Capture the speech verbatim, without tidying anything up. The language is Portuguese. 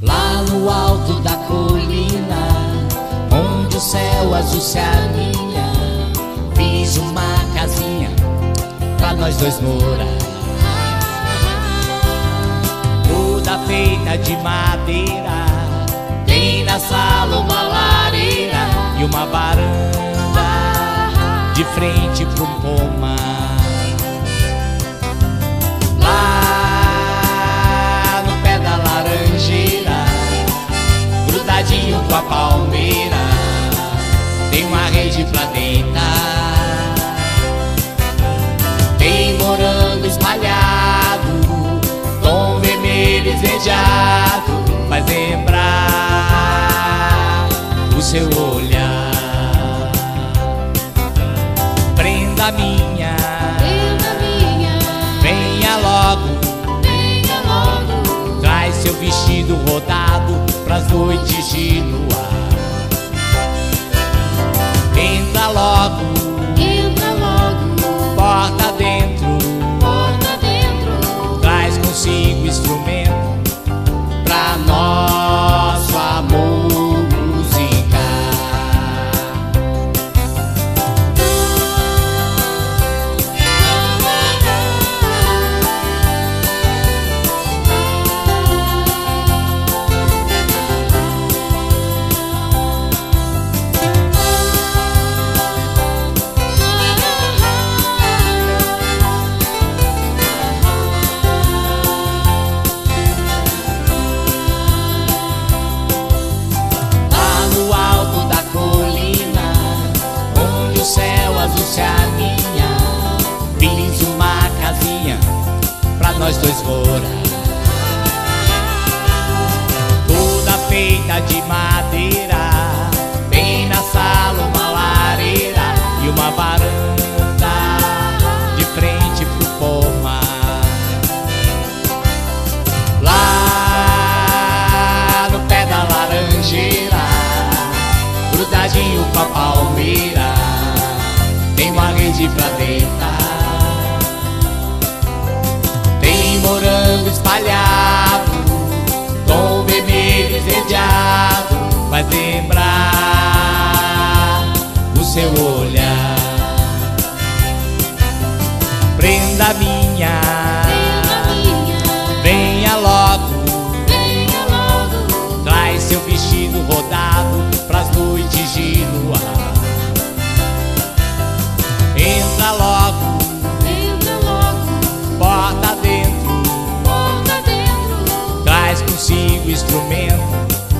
Lá no alto da colina, onde o céu azul se alinha, fiz uma casinha pra nós dois morar. Toda feita de madeira, tem na sala uma lareira e uma varanda de frente pro pomar. Lá no pé da laranjeira, grudadinho com a palmeira, tem uma rede pra deitar. Tem morango espalhado, tom vermelho esverdeado, faz lembrar o seu olhar. Prenda minha, Prenda minha, venha logo, venha logo, traz seu vestido rodado pras noites de luar. Entra logo, entra logo, porta dentro, porta dentro, traz consigo instrumento pra nosso amor musicar. Se aninha, fiz uma casinha pra nós dois morar. Toda feita de madeira, tem na sala uma lareira e uma varanda de frente pro pomar. Lá no pé da laranjeira, grudadinho com a palmeira, tem uma rede pra deitar. Tem morango espalhado, tom vermelho esverdeado, faz lembrar o seu olhar. Prenda minha, prenda minha, venha logo, venha logo, traz seu vestido rodado pras noites de luar. Entra logo, entra logo, porta dentro, porta dentro, traz consigo instrumento